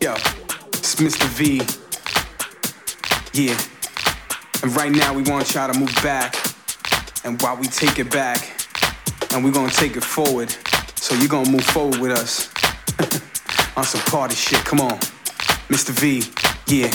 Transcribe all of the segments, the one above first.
Yo, it's Mr. V. Yeah. And right now we want y'all to move back. And while we take it back, and we're gonna take it forward. So you're gonna move forward with us. On some party shit, come on. Mr. V, yeah.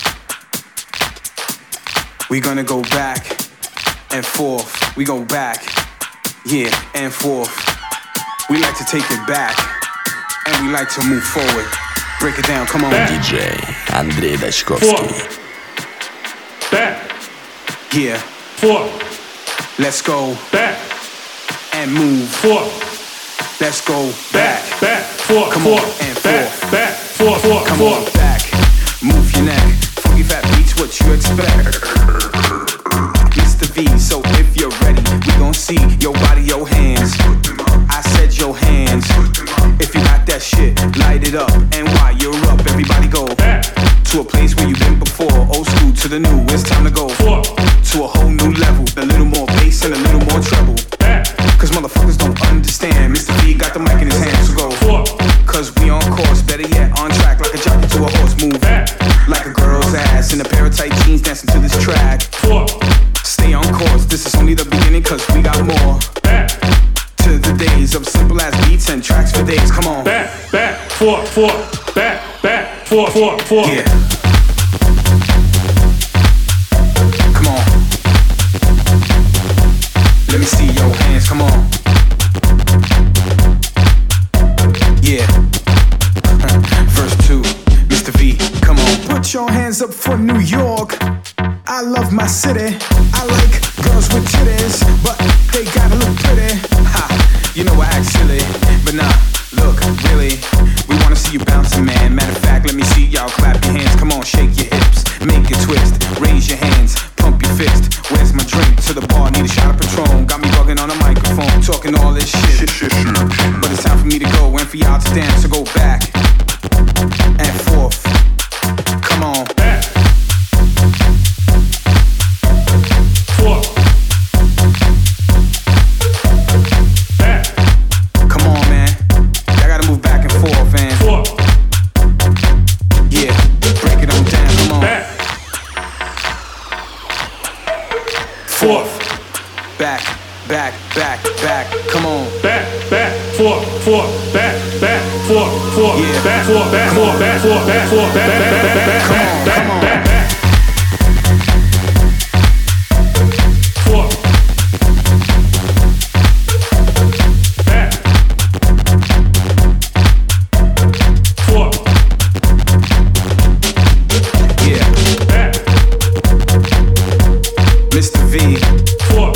We're gonna go back and forth. We go back, yeah, and forth. We like to take it back, and we like to move forward. Break it down, come on. DJ Andrzej Daśkowski. Back. Yeah. Forth. Let's go. Back. And move. Forth. Let's go. Back. Back. Forth. Come on. And forth. Back. Forth. Forth. Come on. Back. Move your neck. Funky fat beats, what you expect? Mr. V, so if you're ready, we gon' see your body, your hands. I said your hands. If you got that shit, light it up. And while you're up, everybody go back to a place where you've been before. Old school to the new, it's time to go to a whole new level. A little more bass and a little more treble. Cause motherfuckers don't understand. Mr. V got the mic in his hand, so go. Cause we on course, better yet, on track like a jockey to a horse. Move like a girl's ass in a pair of tight jeans dancing to this track. Stay on course, this is only the beginning cause we got more. To the days of simple ass beats and tracks for days, come on. Back, forth, back, forth. Yeah. Come on. Let me see your hands, come on. Yeah. Verse 2, Mr. V, come on. Put your hands up for New York. I love my city. I like girls with titties, but they gotta look pretty. Ha, you know I act silly, but nah, look, really, we wanna see you bouncing, man. Matter of fact, let me see y'all clap your hands. Come on, shake your hips, make it twist, raise your hands, pump your fist. Where's my drink? To the bar, need a shot of Patron. Got me bugging on a microphone, talking all this shit. But it's time for me to go and for y'all to dance. So go back and forth. Come on. Back. Forth. Back. Come on, man. Y'all gotta move back and forth, man. Forth. Yeah, break it on down, come on. Back. Forth. Back, come on. Back, forth, back, forth. Yeah. Back, forth, Come on. back, Come on. back. Forth. Back. Forth. Yeah. Back. Mr. V. Forth.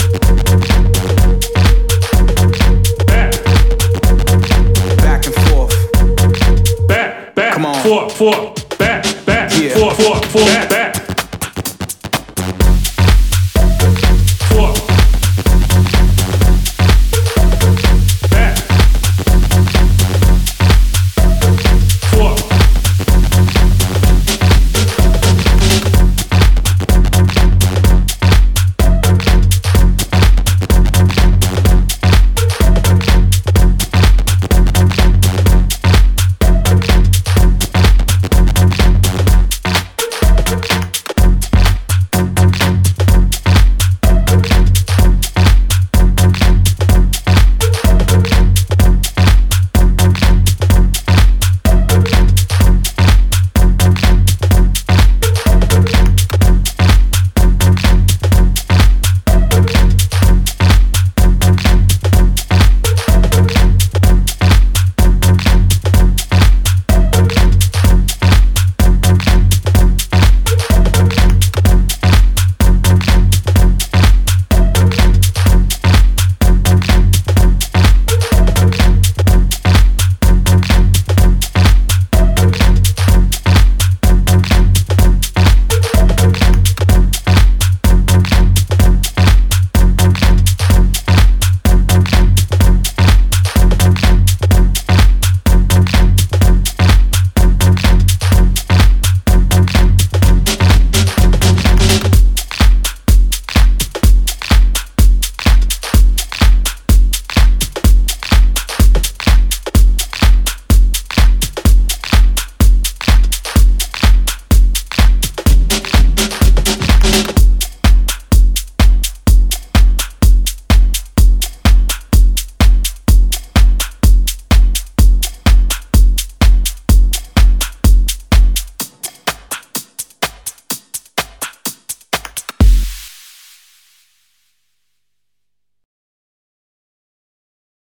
Back and forth. Back. Come on. Forth. Back. Yeah. Forth.